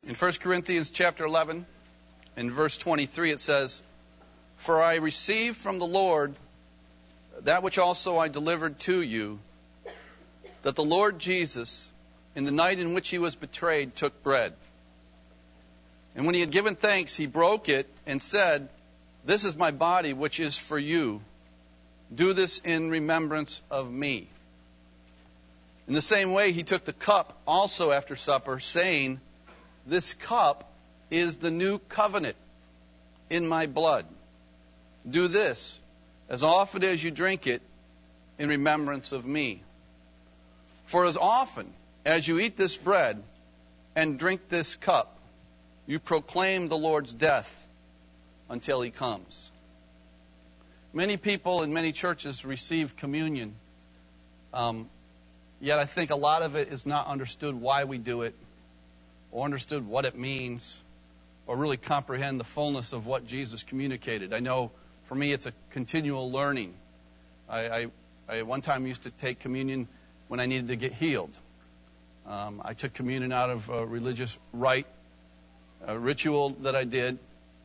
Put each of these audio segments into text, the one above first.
In 1 Corinthians chapter 11, in verse 23, it says, "For I received from the Lord that which also I delivered to you, that the Lord Jesus, in the night in which he was betrayed, took bread. And when he had given thanks, he broke it and said, 'This is my body, which is for you. Do this in remembrance of me.' In the same way, he took the cup also after supper, saying, 'This cup is the new covenant in my blood. Do this as often as you drink it in remembrance of me. For as often as you eat this bread and drink this cup, you proclaim the Lord's death until he comes.'" Many people in many churches receive communion, yet I think a lot of it is not understood why we do it, or understood what it means, or really comprehend the fullness of what Jesus communicated. I know for me it's a continual learning. I one time used to take communion when I needed to get healed. I took communion out of a religious rite, a ritual that I did.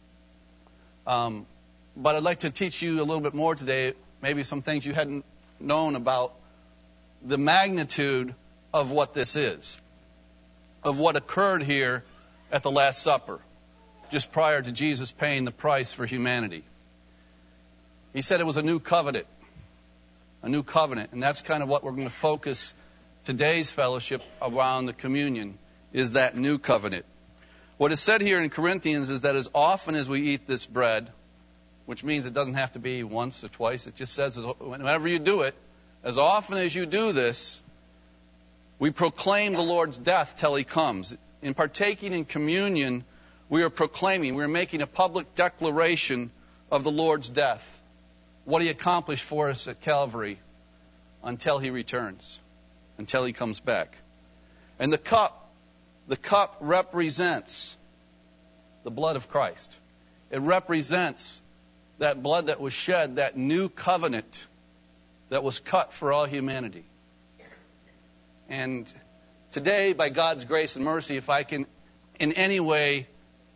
But I'd like to teach you a little bit more today, maybe some things you hadn't known about the magnitude of what this is, of what occurred here at the Last Supper, just prior to Jesus paying the price for humanity. He said it was a new covenant, and that's kind of what we're going to focus today's fellowship around the communion, is that new covenant. What is said here in Corinthians is that as often as we eat this bread, which means it doesn't have to be once or twice, it just says whenever you do it, as often as you do this, we proclaim the Lord's death till he comes. In partaking in communion, we are proclaiming, we are making a public declaration of the Lord's death, what he accomplished for us at Calvary, until he returns, until he comes back. And the cup represents the blood of Christ. It represents that blood that was shed, that new covenant that was cut for all humanity. And today, by God's grace and mercy, if I can in any way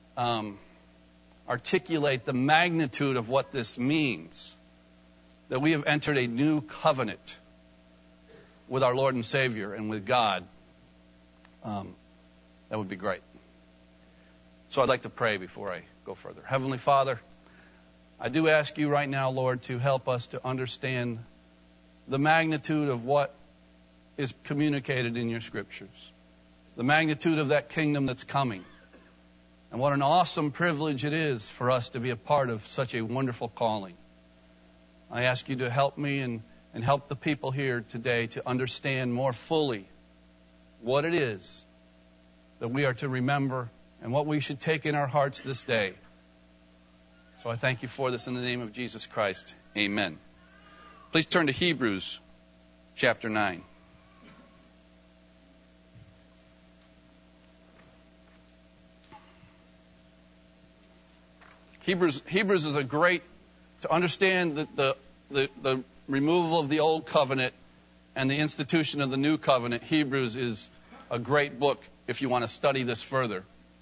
articulate the magnitude of what this means, that we have entered a new covenant with our Lord and Savior and with God, that would be great. So I'd like to pray before I go further. Heavenly Father, I do ask you right now, Lord, to help us to understand the magnitude of what is communicated in your scriptures, the magnitude of that kingdom that's coming, and what an awesome privilege it is for us to be a part of such a wonderful calling. I ask you to help me and help the people here today to understand more fully what it is that we are to remember and what we should take in our hearts this day. So I thank you for this in the name of Jesus Christ. Amen. Please turn to Hebrews chapter 9. Hebrews is a great, to understand the removal of the old covenant and the institution of the new covenant. Hebrews is a great book if you want to study this further.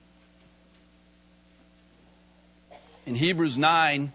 In Hebrews 9,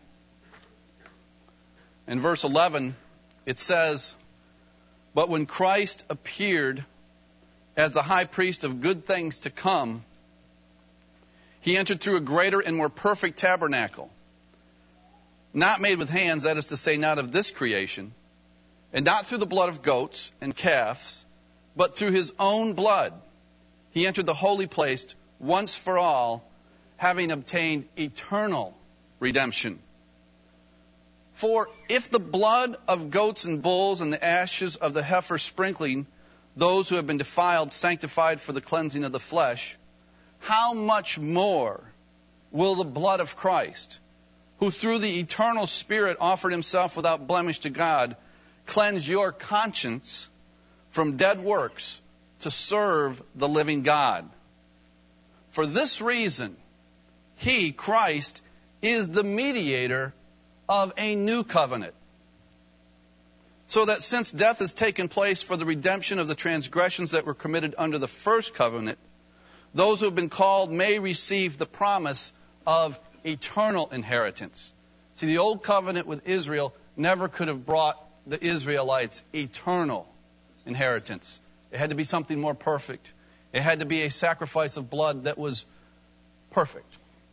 in verse 11, it says, "But when Christ appeared as the high priest of good things to come, he entered through a greater and more perfect tabernacle, not made with hands, that is to say, not of this creation, and not through the blood of goats and calves, but through his own blood. He entered the holy place once for all, having obtained eternal redemption. For if the blood of goats and bulls and the ashes of the heifer sprinkling those who have been defiled sanctified for the cleansing of the flesh, how much more will the blood of Christ, who through the eternal Spirit offered himself without blemish to God, cleanse your conscience from dead works to serve the living God? For this reason, he, Christ, is the mediator of a new covenant, so that since death has taken place for the redemption of the transgressions that were committed under the first covenant, those who have been called may receive the promise of eternal inheritance. See, the old covenant with Israel never could have brought the Israelites eternal inheritance. It had to be something more perfect. It had to be a sacrifice of blood that was perfect.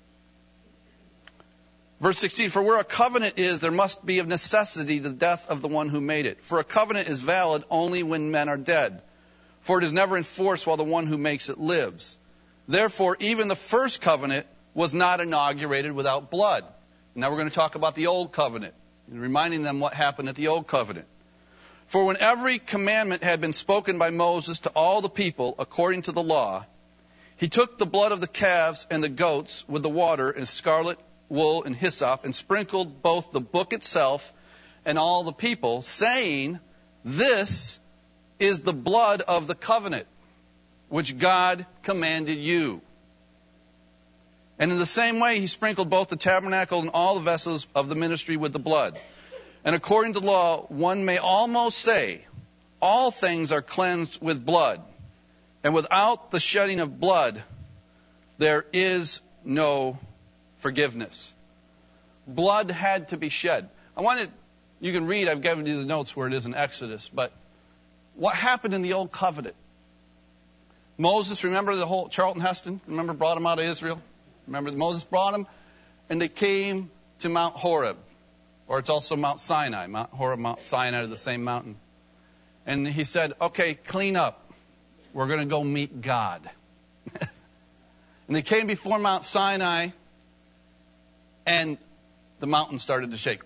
Verse 16, for where a covenant is, there must be of necessity the death of the one who made it. For a covenant is valid only when men are dead. For it is never enforced while the one who makes it lives. Therefore, even the first covenant was not inaugurated without blood. Now we're going to talk about the old covenant, and reminding them what happened at the old covenant. For when every commandment had been spoken by Moses to all the people according to the law, he took the blood of the calves and the goats with the water and scarlet wool and hyssop, and sprinkled both the book itself and all the people, saying, this is the blood of the covenant, which God commanded you. And in the same way, he sprinkled both the tabernacle and all the vessels of the ministry with the blood. And according to law, one may almost say, all things are cleansed with blood. And without the shedding of blood, there is no forgiveness. Blood had to be shed. You can read, I've given you the notes where it is in Exodus, but what happened in the old covenant? Moses, remember the whole, Charlton Heston, remember brought him out of Israel? Remember Moses brought him, and they came to Mount Horeb, or it's also Mount Sinai. Mount Horeb, Mount Sinai are the same mountain. And he said, okay, clean up. We're going to go meet God. And they came before Mount Sinai, and the mountain started to shake.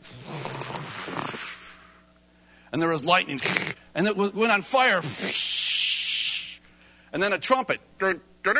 And there was lightning, and it went on fire. And then a trumpet got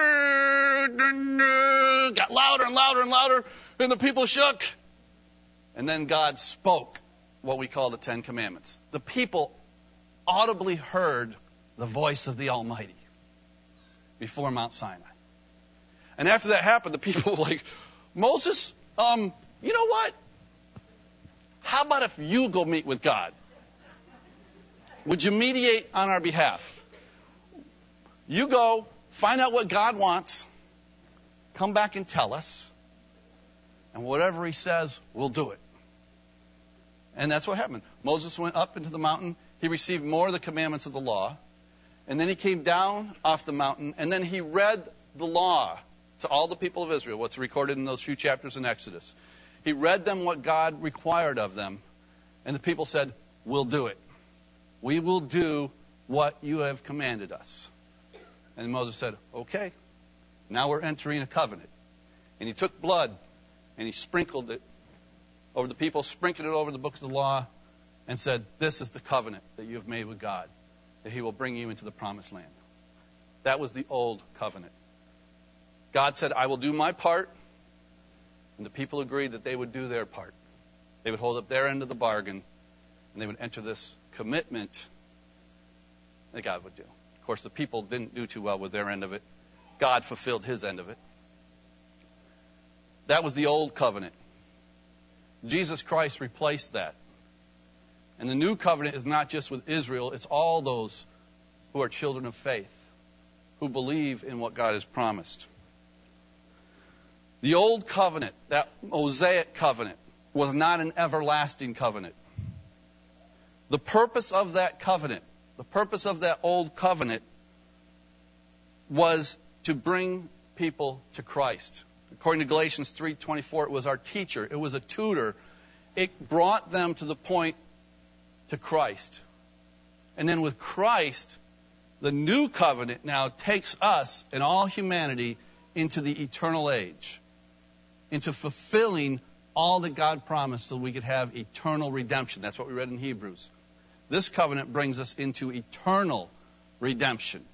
louder and louder and louder, and the people shook. And then God spoke what we call the Ten Commandments. The people audibly heard the voice of the Almighty before Mount Sinai. And after that happened, the people were like, Moses, you know what? How about if you go meet with God? Would you mediate on our behalf? You go, find out what God wants, come back and tell us, and whatever he says, we'll do it. And that's what happened. Moses went up into the mountain. He received more of the commandments of the law. And then he came down off the mountain, and then he read the law to all the people of Israel, what's recorded in those few chapters in Exodus. He read them what God required of them, and the people said, we'll do it. We will do what you have commanded us. And Moses said, okay, now we're entering a covenant. And he took blood, and he sprinkled it over the people, sprinkled it over the books of the law, and said, this is the covenant that you have made with God, that he will bring you into the promised land. That was the old covenant. God said, I will do my part, and the people agreed that they would do their part. They would hold up their end of the bargain, and they would enter this commitment that God would do. Of course, the people didn't do too well with their end of it. God fulfilled his end of it. That was the old covenant. Jesus Christ replaced that. And the new covenant is not just with Israel, it's all those who are children of faith, who believe in what God has promised. The old covenant, that Mosaic covenant, was not an everlasting covenant. The purpose of that covenant, the purpose of that old covenant, was to bring people to Christ. According to Galatians 3:24, it was our teacher. It was a tutor. It brought them to the point to Christ. And then with Christ, the new covenant now takes us and all humanity into the eternal age, into fulfilling all that God promised so we could have eternal redemption. That's what we read in Hebrews. This covenant brings us into eternal redemption.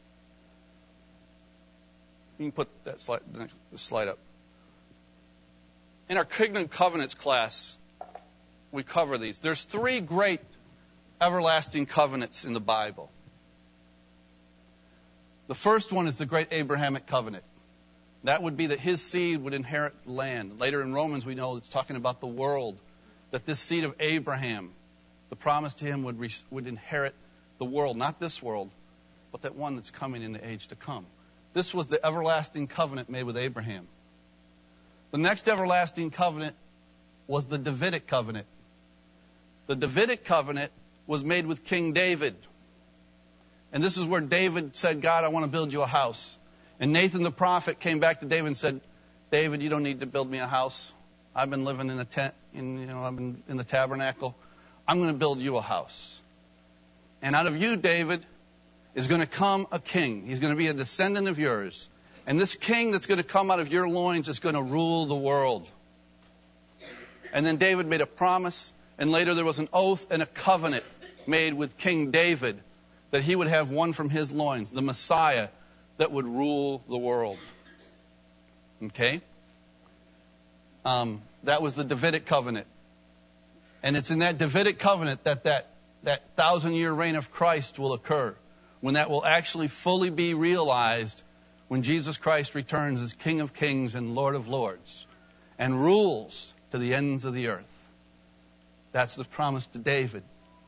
You can put that slide up. In our Kingdom Covenants class, we cover these. There's 3 great everlasting covenants in the Bible. The first one is the great Abrahamic covenant. That would be that his seed would inherit land. Later in Romans, we know it's talking about the world, that this seed of Abraham, the promise to him would inherit the world, not this world, but that one that's coming in the age to come. This was the everlasting covenant made with Abraham. The next everlasting covenant was the Davidic covenant. The Davidic covenant was made with King David. And this is where David said, God, I want to build you a house. And Nathan the prophet came back to David and said, David, you don't need to build me a house. I've been living in a tent, I've been in the tabernacle. I'm going to build you a house. And out of you, David, is going to come a king. He's going to be a descendant of yours. And this king that's going to come out of your loins is going to rule the world. And then David made a promise, and later there was an oath and a covenant made with King David that he would have one from his loins, the Messiah that would rule the world. Okay? That was the Davidic covenant. And it's in that Davidic covenant that 1,000-year reign of Christ will occur, when that will actually fully be realized when Jesus Christ returns as King of Kings and Lord of Lords and rules to the ends of the earth. That's the promise to David.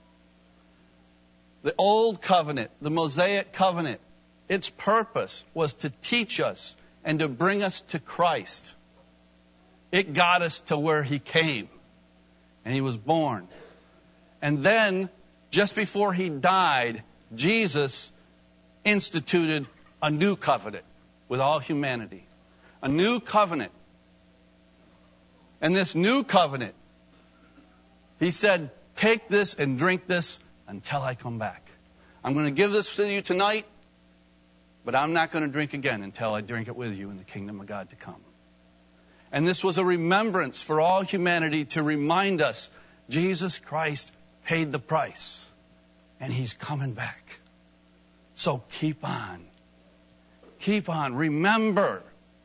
The old covenant, the Mosaic covenant, its purpose was to teach us and to bring us to Christ. It got us to where He came, and He was born. And then, just before He died, Jesus instituted a new covenant with all humanity. A new covenant. And this new covenant, He said, take this and drink this until I come back. I'm going to give this to you tonight, but I'm not going to drink again until I drink it with you in the kingdom of God to come. And this was a remembrance for all humanity to remind us Jesus Christ paid the price, and He's coming back. So keep on. Keep on. Remember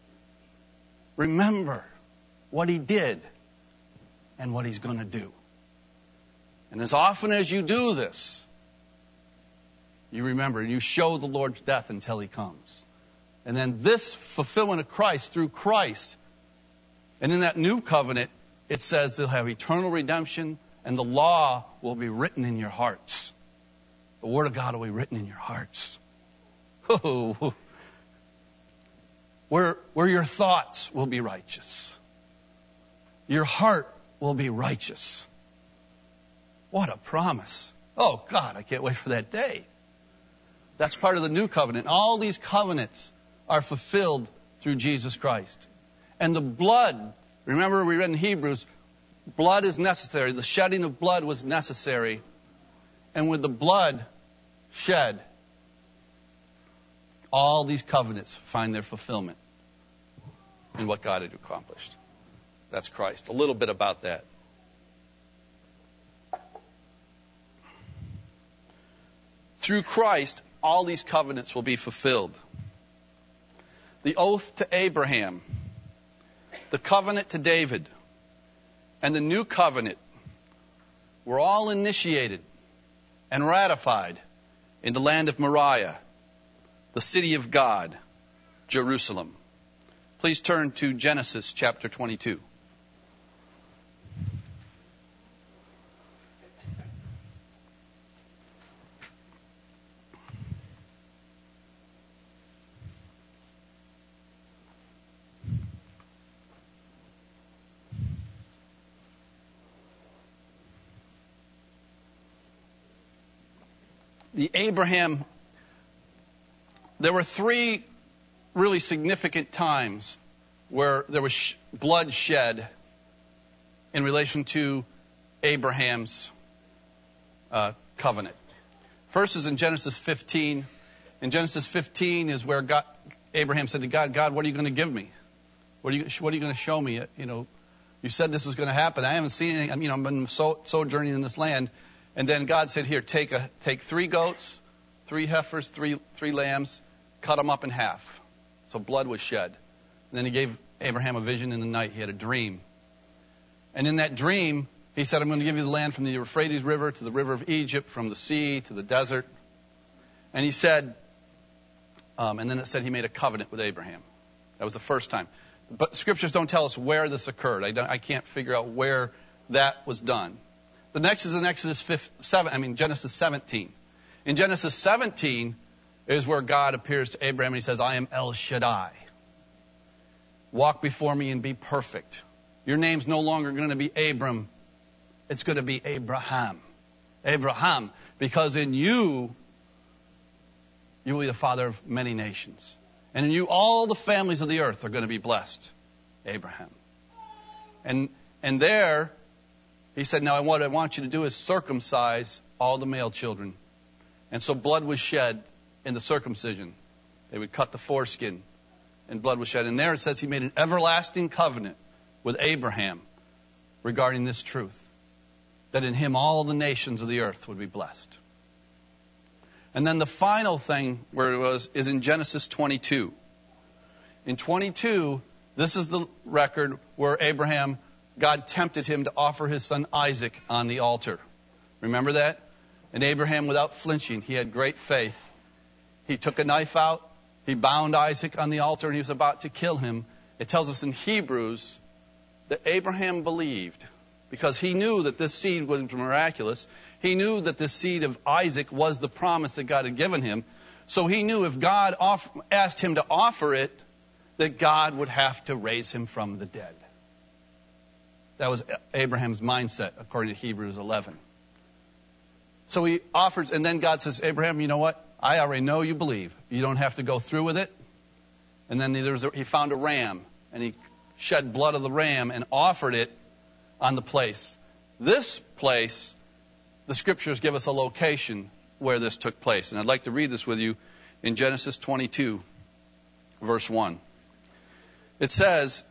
what He did and what He's going to do. And as often as you do this, you remember, you show the Lord's death until He comes. And then this fulfillment of Christ through Christ. And in that new covenant, it says they'll have eternal redemption, and the law will be written in your hearts. The Word of God will be written in your hearts. Oh, where your thoughts will be righteous. Your heart will be righteous. What a promise. Oh, God, I can't wait for that day. That's part of the new covenant. All these covenants are fulfilled through Jesus Christ. And the blood, remember we read in Hebrews, blood is necessary. The shedding of blood was necessary. And with the blood shed, all these covenants find their fulfillment in what God had accomplished. That's Christ. A little bit about that. Through Christ, all these covenants will be fulfilled. The oath to Abraham, the covenant to David, and the new covenant were all initiated and ratified in the land of Moriah, the city of God, Jerusalem. Please turn to Genesis chapter 22. There were three really significant times where there was blood shed in relation to Abraham's covenant. First is in Genesis 15. In Genesis 15 is where Abraham said to God, God, what are you going to give me? What are you going to show me? You said this was going to happen. I haven't seen anything. I've been sojourning in this land. And then God said, here, take 3 goats, 3 heifers, 3 lambs, cut them up in half. So blood was shed. And then He gave Abraham a vision in the night. He had a dream. And in that dream, He said, I'm going to give you the land from the Euphrates River to the river of Egypt, from the sea to the desert. And He said, and then it said He made a covenant with Abraham. That was the first time. But Scriptures don't tell us where this occurred. I can't figure out where that was done. The next is in Genesis 17. In Genesis 17, is where God appears to Abraham and he says, I am El Shaddai. Walk before me and be perfect. Your name's no longer going to be Abram. It's going to be Abraham. Abraham, because in you, you will be the father of many nations. And in you, all the families of the earth are going to be blessed. Abraham. And there, he said, now what I want you to do is circumcise all the male children. And so blood was shed in the circumcision. They would cut the foreskin, and blood was shed. And there it says he made an everlasting covenant with Abraham regarding this truth, that in him all the nations of the earth would be blessed. And then the final thing where it was is in Genesis 22. In 22, this is the record where Abraham, God tempted him to offer his son Isaac on the altar. Remember that? And Abraham, without flinching, he had great faith. He took a knife out, he bound Isaac on the altar, and he was about to kill him. It tells us in Hebrews that Abraham believed, because he knew that this seed was miraculous. He knew that this seed of Isaac was the promise that God had given him. So he knew if God asked him to offer it, that God would have to raise him from the dead. That was Abraham's mindset, according to Hebrews 11. So he offers, and then God says, Abraham, you know what? I already know you believe. You don't have to go through with it. And then he found a ram, and he shed blood of the ram and offered it on the place. This place, the scriptures give us a location where this took place. And I'd like to read this with you in Genesis 22, verse 1. It says,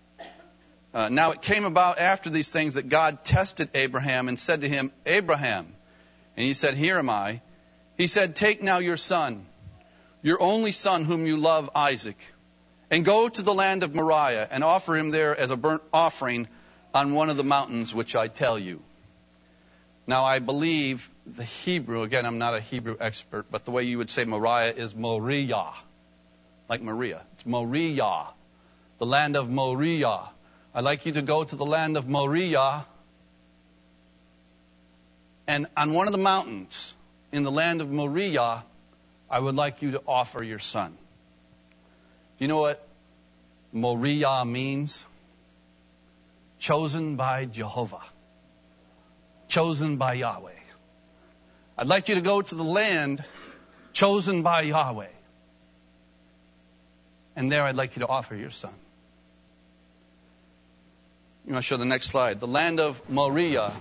now it came about after these things that God tested Abraham and said to him, Abraham. And he said, here am I. He said, take now your son, your only son whom you love, Isaac, and go to the land of Moriah and offer him there as a burnt offering on one of the mountains which I tell you. Now I believe the Hebrew, again, I'm not a Hebrew expert, but the way you would say Moriah is Moriah, like Maria. It's Moriah, the land of Moriah. I'd like you to go to the land of Moriah, and on one of the mountains in the land of Moriah, I would like you to offer your son. Do you know what Moriah means? Chosen by Jehovah. Chosen by Yahweh. I'd like you to go to the land chosen by Yahweh. And there I'd like you to offer your son. You want to show the next slide. The land of Moriah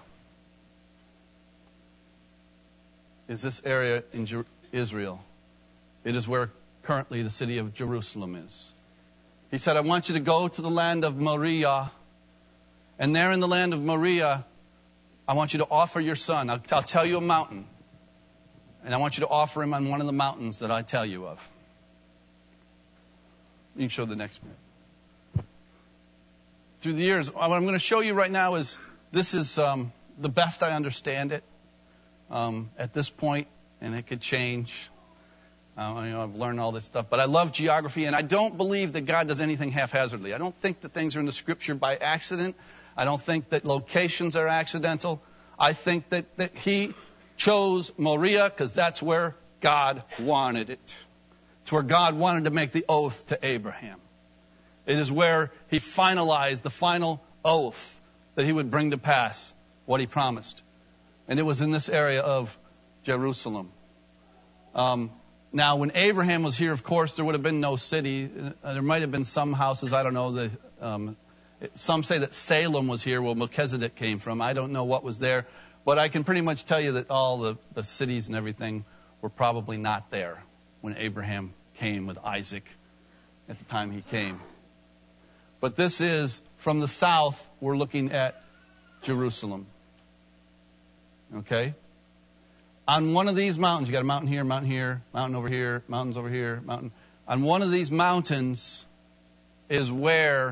is this area in Israel. It is where currently the city of Jerusalem is. He said, I want you to go to the land of Moriah. And there in the land of Moriah, I want you to offer your son. I'll tell you a mountain. And I want you to offer him on one of the mountains that I tell you of. You can show the next one. Through the years, what I'm going to show you right now is, this is the best I understand it at this point, and it could change. I've learned all this stuff, but I love geography, and I don't believe that God does anything haphazardly. I don't think that things are in the Scripture by accident. I don't think that locations are accidental. I think that He chose Moriah because that's where God wanted it. It's where God wanted to make the oath to Abraham. It is where He finalized the final oath that He would bring to pass what He promised. And it was in this area of Jerusalem. Now, when Abraham was here, of course, there would have been no city. There might have been some houses. I don't know. Some say that Salem was here where Melchizedek came from. I don't know what was there. But I can pretty much tell you that all the cities and everything were probably not there when Abraham came with Isaac at the time he came. But this is, from the south, we're looking at Jerusalem. Okay? On one of these mountains, you got a mountain here, mountain over here, mountains over here, mountain. On one of these mountains is where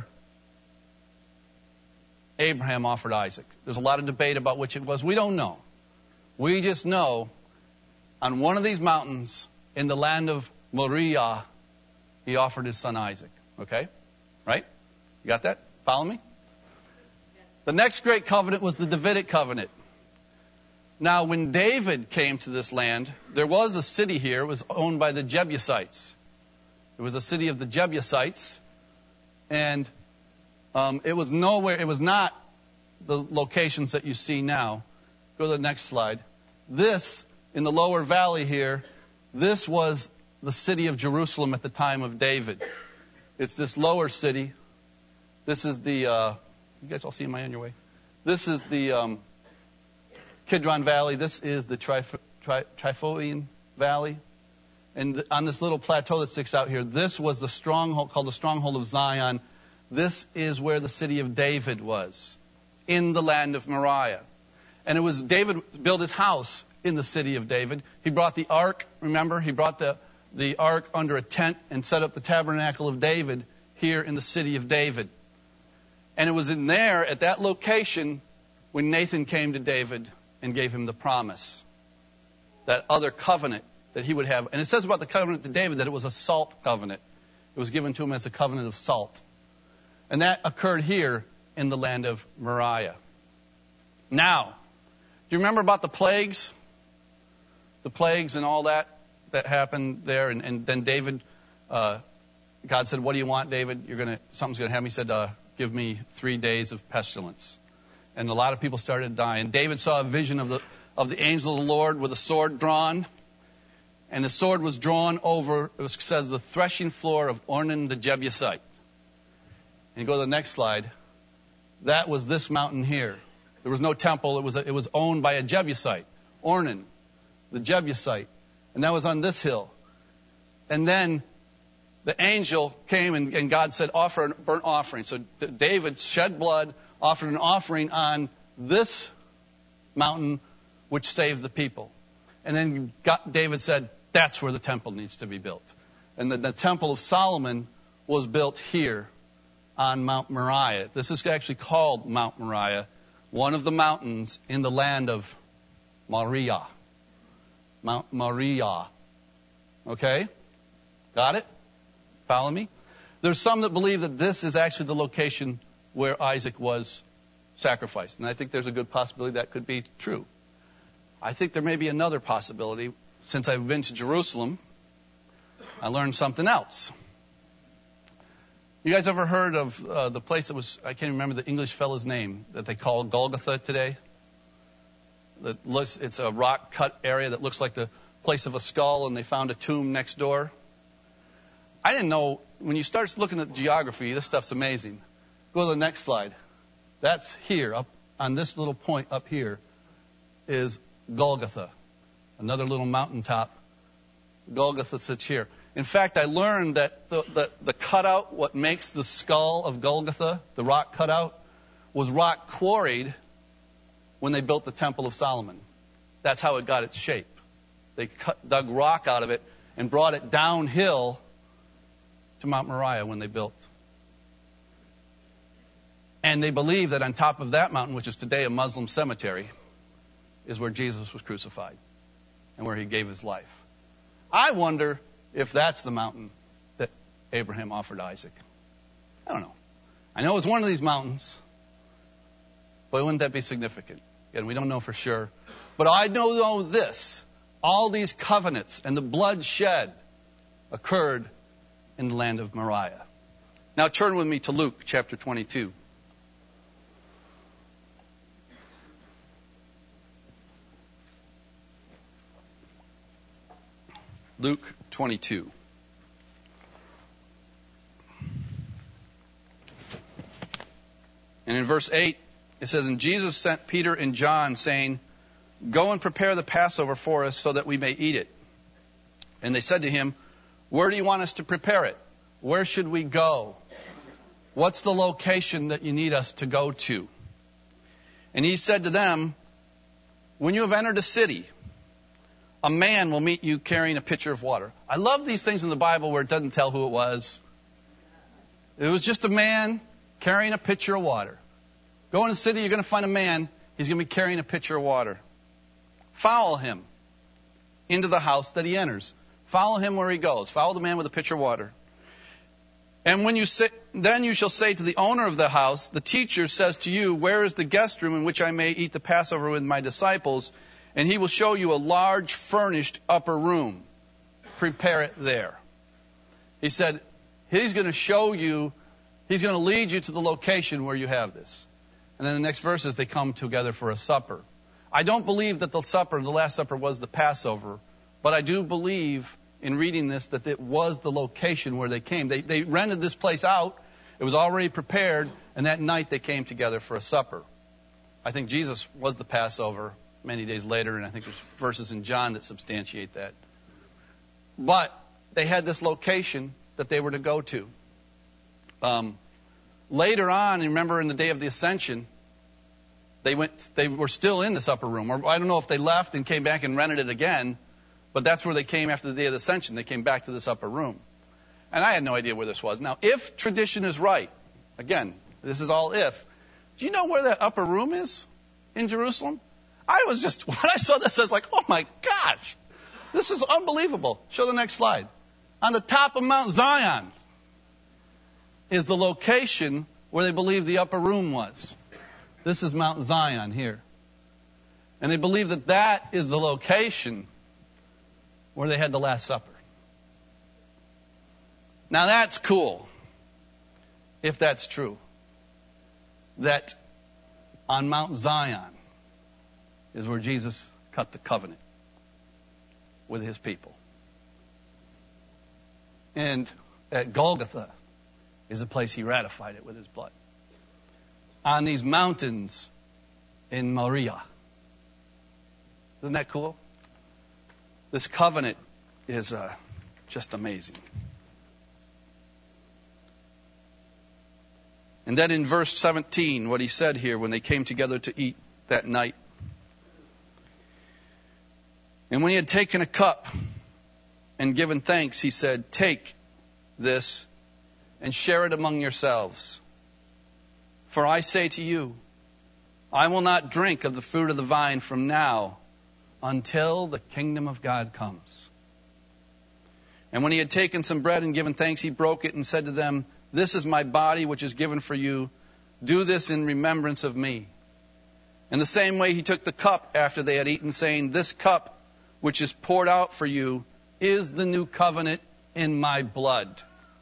Abraham offered Isaac. There's a lot of debate about which it was. We don't know. We just know on one of these mountains in the land of Moriah, he offered his son Isaac. Okay? Right? You got that? Follow me? The next great covenant was the Davidic covenant. Now, when David came to this land, there was a city here. It was owned by the Jebusites. It was a city of the Jebusites. And it was not the locations that you see now. Go to the next slide. This, in the lower valley here, this was the city of Jerusalem at the time of David. It's this lower city. This is the, you guys all see my on your way? This is the Kidron Valley. This is the Triphoian Valley. And on this little plateau that sticks out here, this was the stronghold, called the stronghold of Zion. This is where the city of David was, in the land of Moriah. And it was David built his house in the city of David. He brought the ark, remember? He brought the ark under a tent and set up the tabernacle of David here in the city of David. And it was in there, at that location, when Nathan came to David and gave him the promise, that other covenant that he would have. And it says about the covenant to David that it was a salt covenant. It was given to him as a covenant of salt. And that occurred here in the land of Moriah. Now, do you remember about the plagues? The plagues and all that happened there. And then David, God said, what do you want, David? Something's going to happen. He said, give me 3 days of pestilence. And a lot of people started to die. And David saw a vision of the angel of the Lord with a sword drawn. And the sword was drawn over, it says, the threshing floor of Ornan the Jebusite. And you go to the next slide. That was this mountain here. There was no temple. It was owned by a Jebusite, Ornan, the Jebusite. And that was on this hill. And then the angel came and God said, offer a burnt offering. So David shed blood, offered an offering on this mountain, which saved the people. And then David said, that's where the temple needs to be built. And the temple of Solomon was built here on Mount Moriah. This is actually called Mount Moriah, one of the mountains in the land of Moriah. Mount Moriah. Okay? Got it? Follow me? There's some that believe that this is actually the location where Isaac was sacrificed. And I think there's a good possibility that could be true. I think there may be another possibility. Since I've been to Jerusalem, I learned something else. You guys ever heard of the place that was, I can't remember the English fellow's name, that they call Golgotha today? It's a rock cut area that looks like the place of a skull, and they found a tomb next door. I didn't know, when you start looking at geography, this stuff's amazing. Go to the next slide. That's here, up on this little point up here, is Golgotha, another little mountaintop. Golgotha sits here. In fact, I learned that the cutout, what makes the skull of Golgotha, the rock cutout, was rock quarried when they built the Temple of Solomon. That's how it got its shape. They dug rock out of it and brought it downhill to Mount Moriah when they built. And they believe that on top of that mountain, which is today a Muslim cemetery, is where Jesus was crucified and where he gave his life. I wonder if that's the mountain that Abraham offered Isaac. I don't know. I know it's one of these mountains, but wouldn't that be significant? Again, we don't know for sure. But I know this. All these covenants and the blood shed occurred in the land of Moriah. Now turn with me to Luke chapter 22. Luke 22. And in verse 8, it says, And Jesus sent Peter and John, saying, Go and prepare the Passover for us so that we may eat it. And they said to him, Where do you want us to prepare it? Where should we go? What's the location that you need us to go to? And he said to them, When you have entered a city, a man will meet you carrying a pitcher of water. I love these things in the Bible where it doesn't tell who it was. It was just a man carrying a pitcher of water. Go in the city, you're going to find a man. He's going to be carrying a pitcher of water. Follow him into the house that he enters. Follow him where he goes. Follow the man with a pitcher of water. And when then you shall say to the owner of the house, The teacher says to you, Where is the guest room in which I may eat the Passover with my disciples? and he will show you a large furnished upper room. Prepare it there. He said, he's going to show you, he's going to lead you to the location where you have this. And then the next verse is they come together for a supper. I don't believe that the Last Supper was the Passover, but I do believe in reading this that it was the location where they came. They rented this place out. It was already prepared, and that night they came together for a supper. I think Jesus was the Passover many days later, and I think there's verses in John that substantiate that. But they had this location that they were to go to. Later on, remember in the day of the Ascension, they were still in this upper room. Or I don't know if they left and came back and rented it again, but that's where they came after the day of the Ascension. They came back to this upper room. And I had no idea where this was. Now, if tradition is right, again, this is all if, do you know where that upper room is in Jerusalem? When I saw this, I was like, oh my gosh, this is unbelievable. Show the next slide. On the top of Mount Zion is the location where they believe the upper room was. This is Mount Zion here. And they believe that that is the location where they had the Last Supper. Now that's cool, if that's true. That on Mount Zion is where Jesus cut the covenant with his people. And at Golgotha is the place he ratified it with his blood. On these mountains in Moriah. Isn't that cool? This covenant is just amazing. And then in verse 17, what he said here when they came together to eat that night. And when he had taken a cup and given thanks, he said, take this and share it among yourselves. For I say to you, I will not drink of the fruit of the vine from now until the kingdom of God comes. And when he had taken some bread and given thanks, he broke it and said to them, this is my body which is given for you. Do this in remembrance of me. In the same way he took the cup after they had eaten, saying, this cup which is poured out for you is the new covenant in my blood.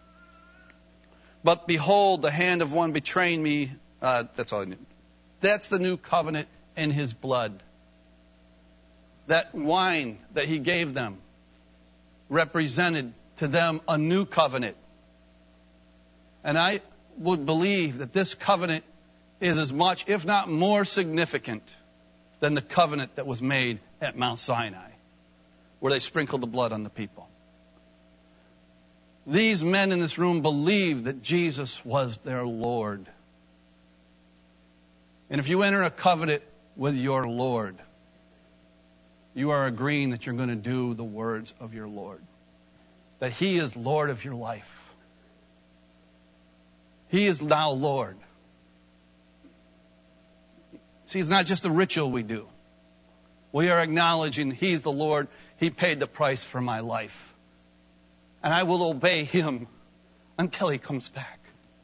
But behold, the hand of one betraying me, that's all I knew. That's the new covenant in his blood. That wine that he gave them represented to them a new covenant. And I would believe that this covenant is as much, if not more significant than the covenant that was made at Mount Sinai, where they sprinkled the blood on the people. These men in this room believed that Jesus was their Lord. And if you enter a covenant with your Lord, you are agreeing that you're going to do the words of your Lord. That he is Lord of your life. He is now Lord. See, it's not just a ritual we do. We are acknowledging he's the Lord. He paid the price for my life. And I will obey him until he comes back.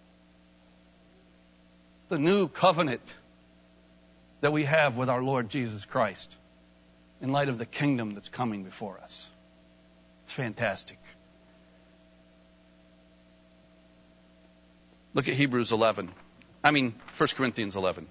The new covenant that we have with our Lord Jesus Christ in light of the kingdom that's coming before us. It's fantastic. Look at 1 Corinthians 11.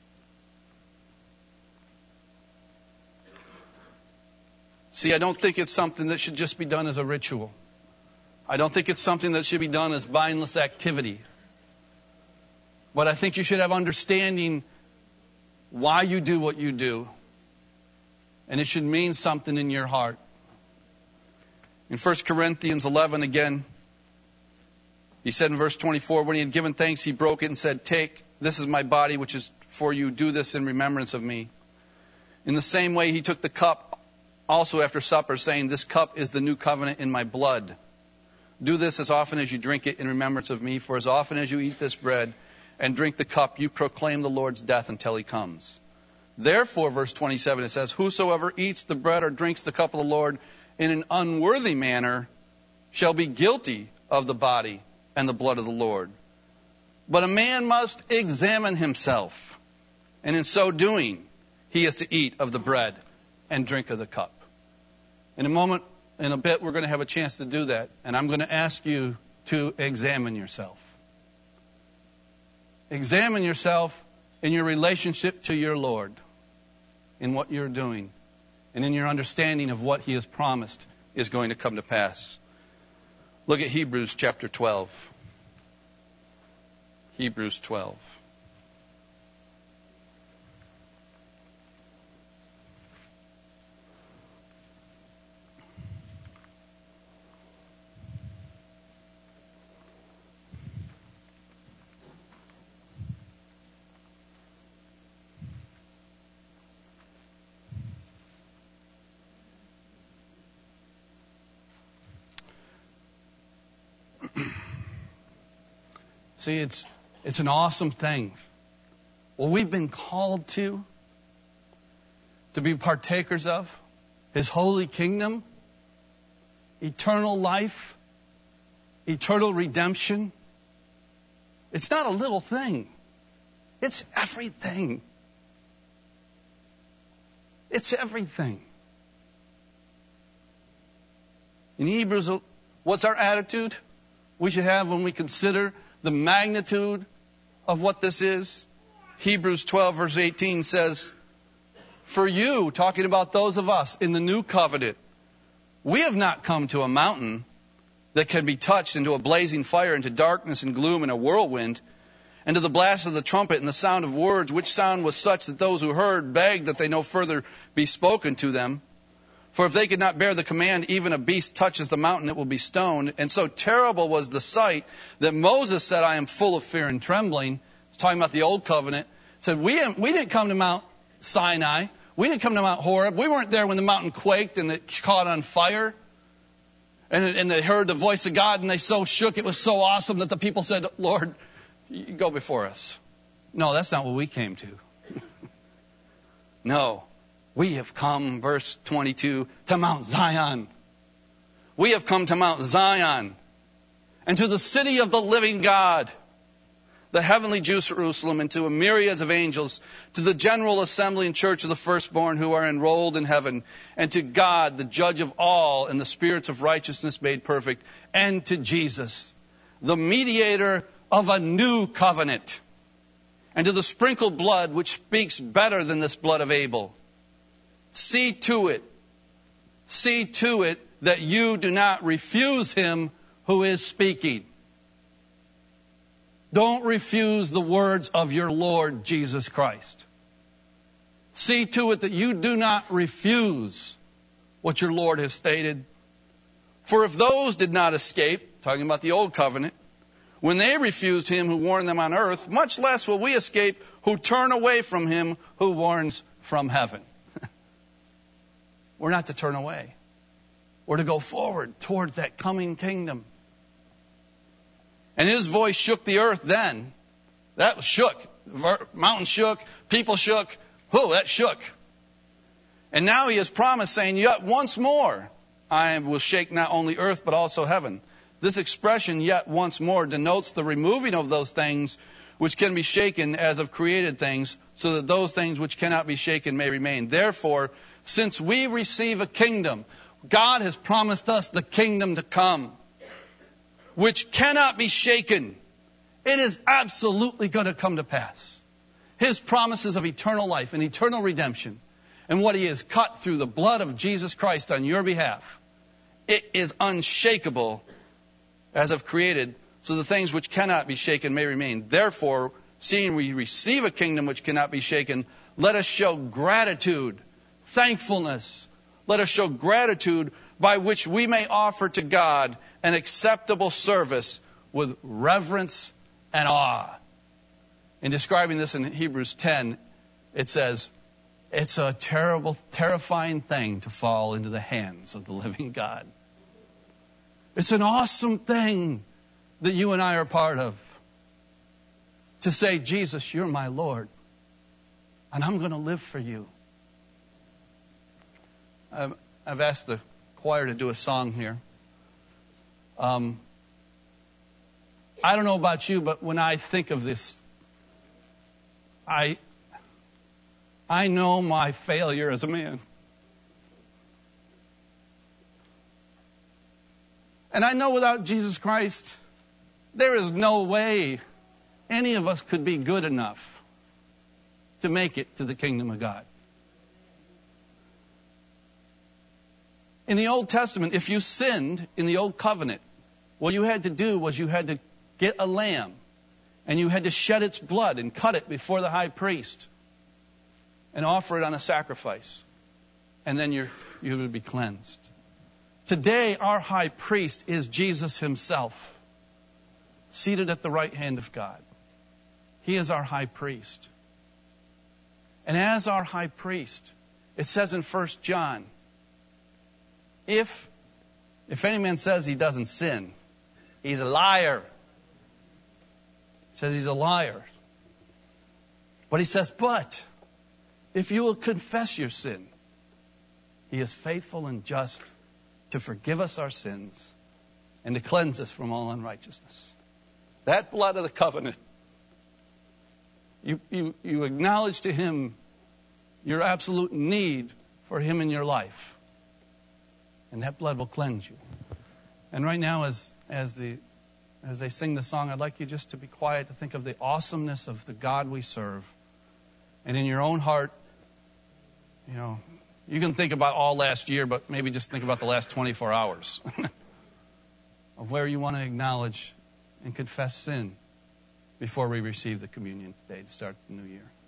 See, I don't think it's something that should just be done as a ritual. I don't think it's something that should be done as mindless activity. But I think you should have understanding why you do what you do. And it should mean something in your heart. In 1 Corinthians 11 again, he said in verse 24, when he had given thanks, he broke it and said, take, this is my body which is for you. Do this in remembrance of me. In the same way, he took the cup also after supper, saying, this cup is the new covenant in my blood. Do this as often as you drink it in remembrance of me. For as often as you eat this bread and drink the cup, you proclaim the Lord's death until he comes. Therefore, verse 27, it says, whosoever eats the bread or drinks the cup of the Lord in an unworthy manner shall be guilty of the body and the blood of the Lord. But a man must examine himself, and in so doing, he is to eat of the bread and drink of the cup. In a bit, we're going to have a chance to do that. And I'm going to ask you to examine yourself. Examine yourself in your relationship to your Lord, in what you're doing, and in your understanding of what He has promised is going to come to pass. Look at Hebrews chapter 12. Hebrews 12. See, it's an awesome thing. What we've been called to be partakers of, His holy kingdom, eternal life, eternal redemption. It's not a little thing. It's everything. It's everything. In Hebrews, what's our attitude we should have when we consider the magnitude of what this is? Hebrews 12 verse 18 says, "For you," talking about those of us in the new covenant, "we have not come to a mountain that can be touched, into a blazing fire, into darkness and gloom and a whirlwind, and to the blast of the trumpet and the sound of words, which sound was such that those who heard begged that they no further be spoken to them. For if they could not bear the command, even a beast touches the mountain, it will be stoned. And so terrible was the sight that Moses said, I am full of fear and trembling." He's talking about the old covenant. Said, we didn't come to Mount Sinai. We didn't come to Mount Horeb. We weren't there when the mountain quaked and it caught on fire. And they heard the voice of God and they so shook. It was so awesome that the people said, "Lord, you go before us." No, that's not what we came to. No. We have come, verse 22, to Mount Zion. We have come to Mount Zion and to the city of the living God, the heavenly Jerusalem, and to a myriads of angels, to the general assembly and church of the firstborn who are enrolled in heaven, and to God, the judge of all, and the spirits of righteousness made perfect, and to Jesus, the mediator of a new covenant, and to the sprinkled blood which speaks better than this blood of Abel. See to it that you do not refuse Him who is speaking. Don't refuse the words of your Lord Jesus Christ. See to it that you do not refuse what your Lord has stated. For if those did not escape, talking about the old covenant, when they refused Him who warned them on earth, much less will we escape who turn away from Him who warns from heaven. We're not to turn away. We're to go forward towards that coming kingdom. And His voice shook the earth then. That was shook. Mountain shook. People shook. Whoa, that shook. And now He has promised, saying, "Yet once more I will shake not only earth but also heaven." This expression, "yet once more," denotes the removing of those things which can be shaken as of created things, so that those things which cannot be shaken may remain. Therefore, since we receive a kingdom, God has promised us the kingdom to come, which cannot be shaken. It is absolutely going to come to pass. His promises of eternal life and eternal redemption, and what He has cut through the blood of Jesus Christ on your behalf, it is unshakable as of created, so the things which cannot be shaken may remain. Therefore, seeing we receive a kingdom which cannot be shaken, let us show gratitude, thankfulness. Let us show gratitude by which we may offer to God an acceptable service with reverence and awe. In describing this in Hebrews 10, it says, it's a terrible, terrifying thing to fall into the hands of the living God. It's an awesome thing that you and I are part of. To say, "Jesus, you're my Lord, and I'm going to live for you." I've asked the choir to do a song here. I don't know about you, but when I think of this, I know my failure as a man. And I know without Jesus Christ, there is no way any of us could be good enough to make it to the kingdom of God. In the Old Testament, if you sinned in the Old Covenant, what you had to do was you had to get a lamb, and you had to shed its blood and cut it before the high priest and offer it on a sacrifice. And then you would be cleansed. Today, our high priest is Jesus himself, seated at the right hand of God. He is our high priest. And as our high priest, it says in 1 John, if any man says he doesn't sin, he's a liar. It says he's a liar. But he says, but if you will confess your sin, he is faithful and just to forgive us our sins and to cleanse us from all unrighteousness. That blood of the covenant, you acknowledge to him your absolute need for him in your life. And that blood will cleanse you. And right now, as they sing the song, I'd like you just to be quiet, to think of the awesomeness of the God we serve. And in your own heart, you can think about all last year, but maybe just think about the last 24 hours of where you want to acknowledge and confess sin before we receive the communion today to start the new year.